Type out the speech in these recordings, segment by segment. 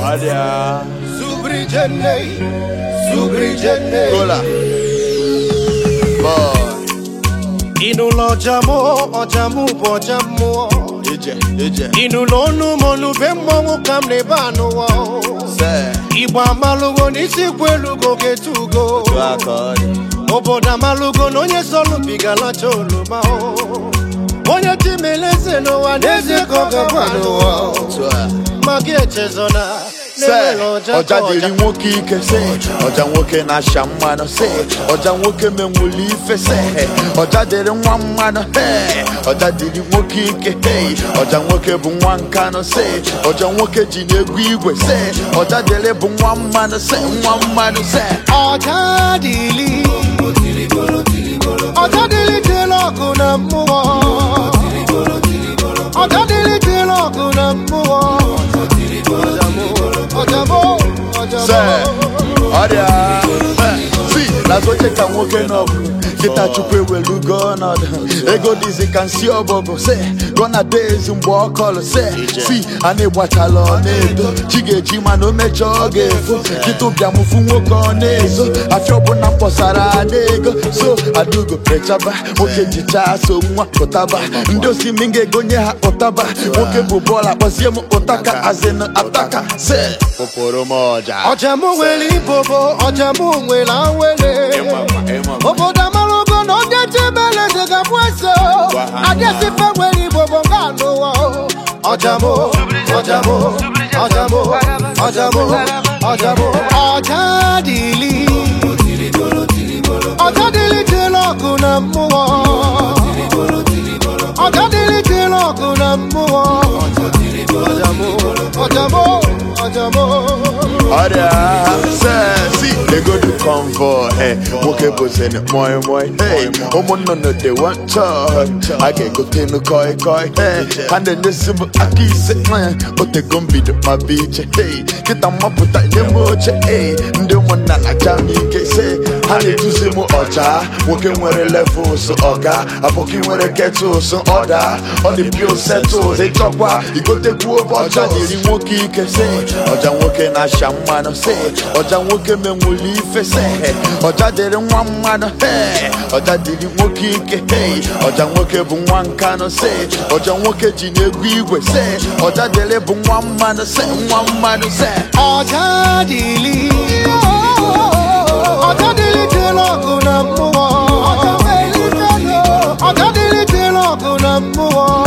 Adia. Subrijene. Gola. Boy. Inulo ojamu bojamu. Eje. Inulo numonu bemmo kamne banuwa. Say. Iba malugo nisi kwelugo getugo. Twakori. Oboda malugo nonye solu bigala cholu mao. Onye timeleze no waneze koga banuwa. Magie chezona. Ọjà dịrị nwoke ike se ọjà nwoke na-asha mmanụ se ọjà nwoke menwuli ife se ọjà dịrị nwa mmanụ ọjà dịrị nwoke ike ọjà nwoke bụ nwa nkanụ se ọjà nwoke ji n'egwu igwe se ọjà dịrị bụ nwa mmanụ se ọjà dịrị ọkụ na mmụọ ọjà dịrị ọkụ na mmụọ See, that's what you can walk in up. Get a chupe well, you go on. Ego dizzy can see your bubble. Say, gonna days in walk all. Say, see, I need what I love. Chige Jima no me choge. Get up your move on it. So, I feel bon up for Sarah. So, I do go prechaba. Okay, Jicha, so much Kotaba. Ndosi Minge Gonya Otaba. Okay, Bubola, Basiamo Otaka as an attacker. Say, Poporomoja. Ojamu weli bobo, Ojamu wela wele. Oboda malugo no dete bele dega pueso. Adesi fe weli bobo ngalo. Ojamu. Ojadili teloku na muwa. Ojadili teloku na muwa. Ojamu. See, they go to convoy. Hey, woke boys in it, moi. Hey, no, they want touch. I can go to the koi. Hey, and then this simple aki sit man, but they gon' be my beach. Hey, get them up with that emoji. Hey, and the one that I jam you can say. And they do some ocha, working with a level so oga. I'm working with a kettle so order. On the pure settle, they talk about you go to go about the woki can say. Ọjà nwoke na-asha mmanụ se ọjà nwoke menwuli ife se ọjà dịrị nwa mmanụ ọjà dịrị nwoke ike ọjà nwoke bụ nwa nkanụ se ọjà nwoke ji n'egwu igwe se ọjà dịrị bụ nwa mmanụ se ọjà dịrị ọkụ na mmụọ ọjà dịrị ọkụ na mmụọ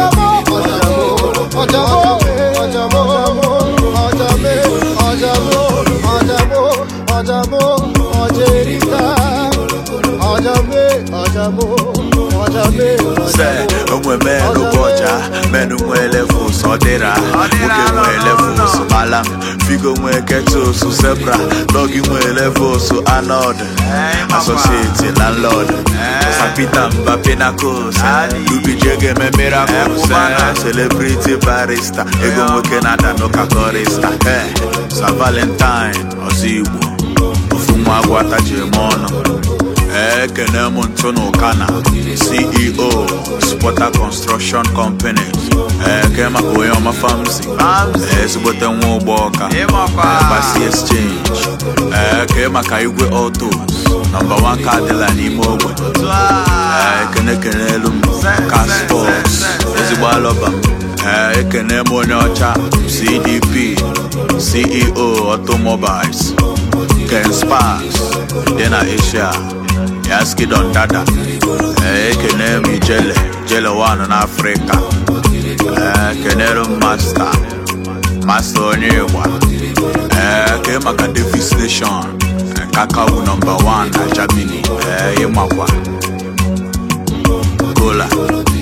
Say, menu boja, menu level so dera, level so alam, figo keto so zebra, logi level so anod, associate landlord, Sapita Mbappe Nakos, Lubi Jege me miracles, celebrity barista, ego Canada no cacorista, Sa Valentine, Ozibu, Ofuma Guata Gemono. Kenemo Ntono Kana, CEO, Supporter Construction Company. Kema Koyoma Famsi, Subote Woboka, Basi Exchange, Kema Kayugwe Autos, #1 car dealer Nimogo, Kenekelum, Car Sports, Ezibaloba, Kenemo Nocha, CDP, CEO Automobiles, Ken Sparks, Dena Asia. Yaski don dada, kenemi jele one in Africa, kenero master onyewa, kemaka Davis Nation, kakao #1 na Germany, yemakwa, Gola.